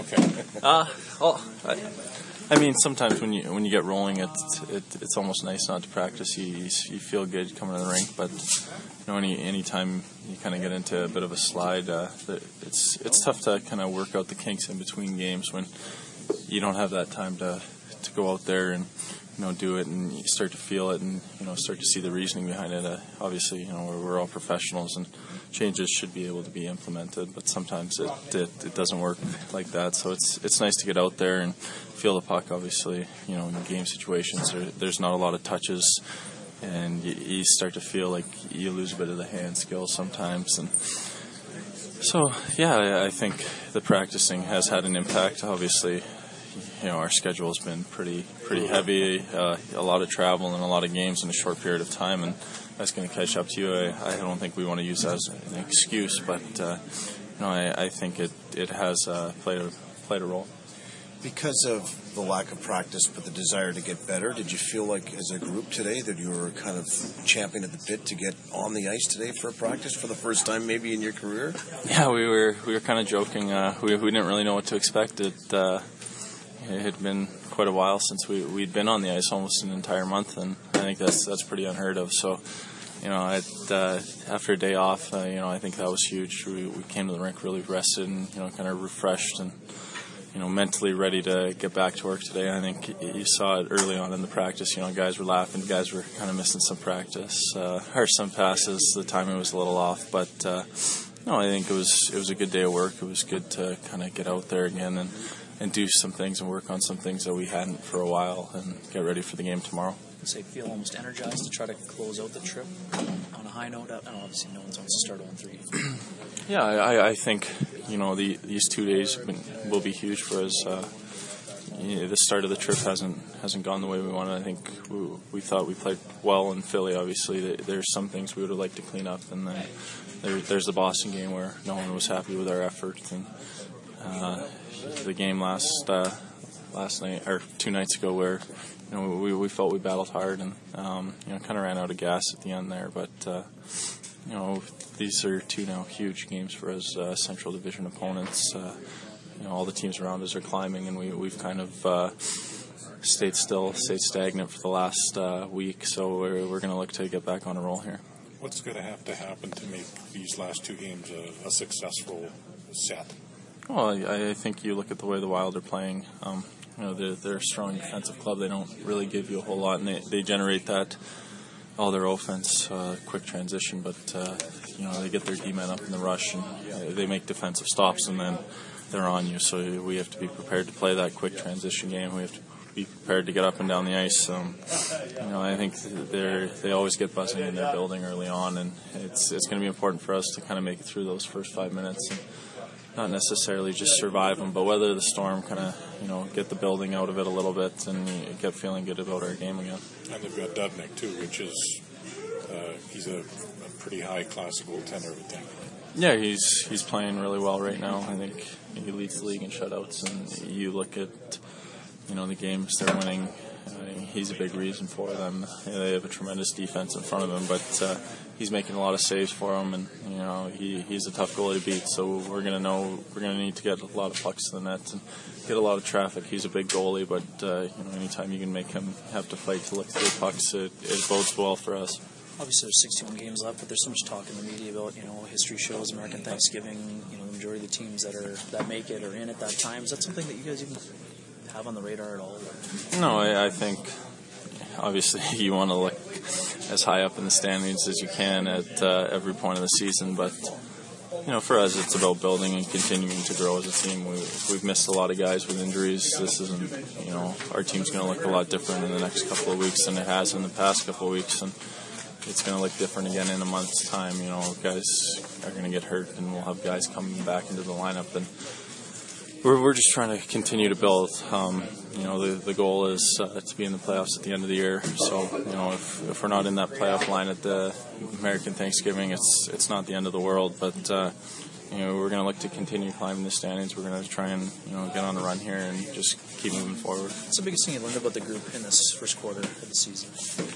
Okay. Well, I mean, sometimes when you get rolling, it's almost nice not to practice. You feel good coming to the rink, but any time you kind of get into a bit of a slide, it's tough to kind of work out the kinks in between games when you don't have that time to go out there and do it, and you start to feel it, and start to see the reasoning behind it. Obviously, we're all professionals, and changes should be able to be implemented, but sometimes it doesn't work like that. So it's nice to get out there and feel the puck. Obviously, in game situations, there's not a lot of touches, and you start to feel like you lose a bit of the hand skill sometimes. And so, yeah, I think the practicing has had an impact. Obviously, our schedule has been pretty heavy, a lot of travel and a lot of games in a short period of time, and that's going to catch up to you. I don't think we want to use that as an excuse, but I think it has played a role. Because of the lack of practice but the desire to get better, did you feel like as a group today that you were kind of champing at the bit to get on the ice today for a practice for the first time maybe in your career? Yeah, we were kind of joking. We didn't really know what to expect. It had been quite a while since we'd been on the ice, almost an entire month, and I think that's pretty unheard of. So, after a day off, I think that was huge. We came to the rink really rested and kind of refreshed and mentally ready to get back to work today. I think you saw it early on in the practice. Guys were laughing, guys were kind of missing some practice, or some passes. The timing was a little off, but I think it was a good day of work. It was good to kind of get out there again and do some things and work on some things that we hadn't for a while and get ready for the game tomorrow. So you feel almost energized to try to close out the trip on a high note? Obviously, no one wants to start 0-3. Yeah, I think these 2 days will be huge for us. The start of the trip hasn't gone the way we wanted. I think we thought we played well in Philly. Obviously, there's some things we would have liked to clean up, and then there's the Boston game where no one was happy with our efforts, and the game last night or 2 nights ago where we felt we battled hard and kind of ran out of gas at the end there. But these are two now huge games for us, Central Division opponents. All the teams around us are climbing, and we've kind of stayed stagnant for the last week. So we're going to look to get back on a roll here. What's going to happen to make these last two games a successful set? Well, I think you look at the way the Wild are playing. They're a strong defensive club. They don't really give you a whole lot, and they generate that all their offense, quick transition. But they get their D-men up in the rush, and they make defensive stops, and then they're on you. So we have to be prepared to play that quick transition game. We have to be prepared to get up and down the ice. I think they always get buzzing in their building early on, and it's going to be important for us to kind of make it through those first 5 minutes. And not necessarily just survive them, but weather the storm, kind of, get the building out of it a little bit and get feeling good about our game again. And they've got Dubnyk, too, which is, he's a pretty high class goaltender, I would think. Yeah, he's playing really well right now. I think he leads the league in shutouts, and you look at, the games they're winning, he's a big reason for them. They have a tremendous defense in front of him, but he's making a lot of saves for them, and he's a tough goalie to beat. So we're gonna need to get a lot of pucks to the net and get a lot of traffic. He's a big goalie, but anytime you can make him have to fight to look through pucks, it bodes well for us. Obviously, there's 61 games left, but there's so much talk in the media about history shows American Thanksgiving. The majority of the teams that make it are in at that time. Is that something that you guys even have on the radar at all? No, I think obviously you want to look as high up in the standings as you can at every point of the season, but for us it's about building and continuing to grow as a team. We've missed a lot of guys with injuries. This isn't, our team's going to look a lot different in the next couple of weeks than it has in the past couple of weeks, and it's going to look different again in a month's time. Guys are going to get hurt, and we'll have guys coming back into the lineup, and we're just trying to continue to build. The goal is to be in the playoffs at the end of the year. So, if we're not in that playoff line at the American Thanksgiving, it's not the end of the world. But we're going to look to continue climbing the standings. We're going to try and get on a run here and just keep moving forward. What's the biggest thing you learned about the group in this first quarter of the season?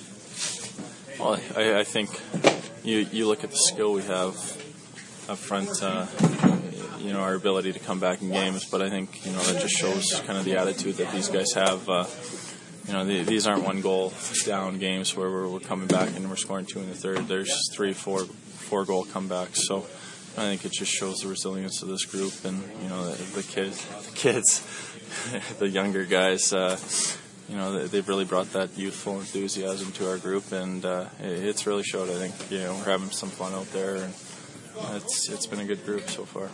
Well, I think you look at the skill we have up front. our ability to come back in games. But I think that just shows kind of the attitude that these guys have. These aren't 1 goal down games where we're coming back and we're scoring 2 in the third. There's 3, 4 goal comebacks. So I think it just shows the resilience of this group, and the kids, the younger guys. They've really brought that youthful enthusiasm to our group, and it's really showed. I think we're having some fun out there, and it's been a good group so far.